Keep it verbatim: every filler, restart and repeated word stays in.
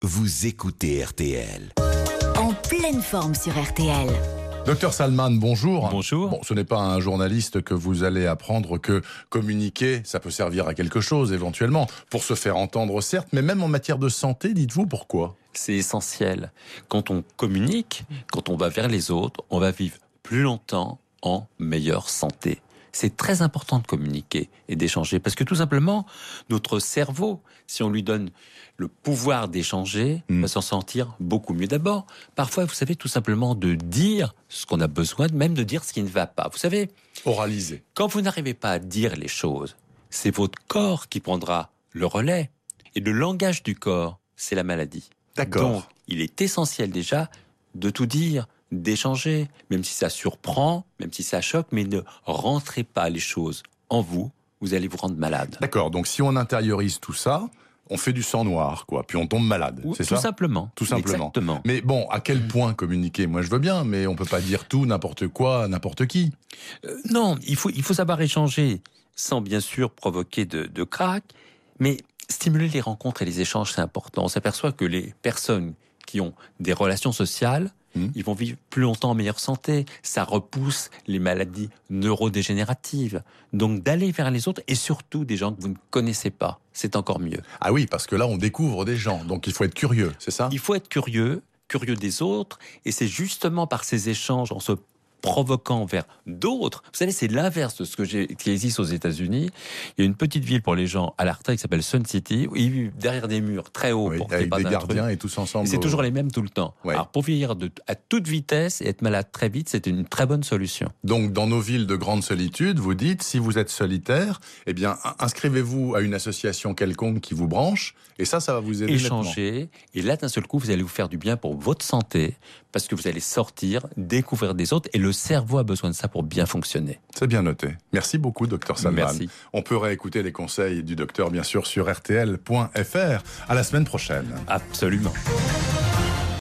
Vous écoutez R T L. En pleine forme sur R T L. Docteur Salman, bonjour. Bonjour. Bon, ce n'est pas un journaliste que vous allez apprendre que communiquer, ça peut servir à quelque chose éventuellement, pour se faire entendre certes, mais même en matière de santé, dites-vous pourquoi ? C'est essentiel. Quand on communique, quand on va vers les autres, on va vivre plus longtemps en meilleure santé. C'est très important de communiquer et d'échanger parce que tout simplement, notre cerveau, si on lui donne le pouvoir d'échanger, mmh. va s'en sentir beaucoup mieux. D'abord, parfois, vous savez, tout simplement de dire ce qu'on a besoin, même de dire ce qui ne va pas. Vous savez, oraliser. Quand vous n'arrivez pas à dire les choses, c'est votre corps qui prendra le relais. Et le langage du corps, c'est la maladie. D'accord. Donc, il est essentiel déjà de tout dire, d'échanger, même si ça surprend, même si ça choque, mais ne rentrez pas les choses en vous, vous allez vous rendre malade. D'accord, donc si on intériorise tout ça, on fait du sang noir, quoi, puis on tombe malade, Ou, c'est tout ça ? Simplement. Tout simplement. Exactement. Mais bon, à quel point communiquer ? Moi, je veux bien, mais on peut pas dire tout, n'importe quoi, n'importe qui. Euh, non, il faut, il faut savoir échanger, sans bien sûr provoquer de, de crack, mais stimuler les rencontres et les échanges, c'est important. On s'aperçoit que les personnes qui ont des relations sociales, Mmh. ils vont vivre plus longtemps en meilleure santé. Ça repousse les maladies neurodégénératives. Donc d'aller vers les autres et surtout des gens que vous ne connaissez pas, c'est encore mieux. Ah oui, parce que là on découvre des gens, donc il faut être curieux, c'est ça ? Il faut être curieux, curieux des autres, et c'est justement par ces échanges, en se provoquant vers d'autres. Vous savez, c'est l'inverse de ce que j'ai, qui existe aux États-Unis. Il y a une petite ville pour les gens à la retraite qui s'appelle Sun City, où ils vivent derrière des murs très hauts, oui, pour avec pas des d'intrus. gardiens et tous ensemble. Et c'est au... toujours les mêmes tout le temps. Ouais. Alors pour vieillir de, à toute vitesse et être malade très vite, c'est une très bonne solution. Donc dans nos villes de grande solitude, vous dites, si vous êtes solitaire, eh bien inscrivez-vous à une association quelconque qui vous branche, et ça, ça va vous aider. Échanger, nettement. Et là d'un seul coup, vous allez vous faire du bien pour votre santé, parce que vous allez sortir, découvrir des autres, et le cerveau a besoin de ça pour bien fonctionner. C'est bien noté. Merci beaucoup, docteur Salman. Merci. On peut réécouter les conseils du docteur, bien sûr, sur R T L point F R. À la semaine prochaine. Absolument.